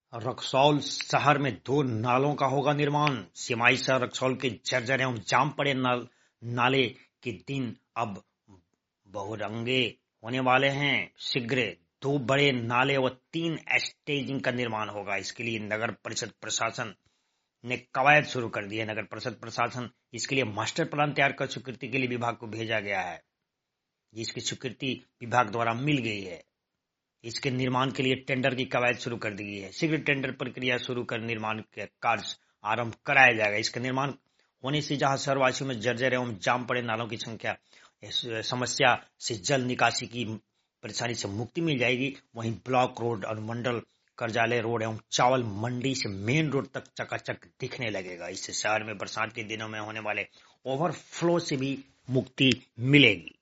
रक्सौल शहर में 2 नालों का होगा निर्माण। सिमाई शहर रक्सौल के जर्जर एवं जाम पड़े नाले के दिन अब बहुरंगे होने वाले हैं। शीघ्र 2 बड़े नाले व 3 स्टेजिंग का निर्माण होगा। इसके लिए नगर परिषद प्रशासन ने कवायद शुरू कर दी है। नगर परिषद प्रशासन इसके लिए मास्टर प्लान तैयार कर स्वीकृति के लिए विभाग को भेजा गया है, जिसकी स्वीकृति विभाग द्वारा मिल गई है। इसके निर्माण के लिए टेंडर की कवायद शुरू कर दी गई है। शीघ्र टेंडर प्रक्रिया शुरू कर निर्माण के कार्य आरंभ कराया जाएगा। इसका निर्माण होने से जहां शहरवासियों में जर्जर एवं जाम पड़े नालों की समस्या से जल निकासी की परेशानी से मुक्ति मिल जाएगी। वहीं ब्लॉक रोड, अनुमंडल कार्यालय रोड एवं चावल मंडी से मेन रोड तक चकाचक दिखने लगेगा। इससे शहर में बरसात के दिनों में होने वाले ओवरफ्लो से भी मुक्ति मिलेगी।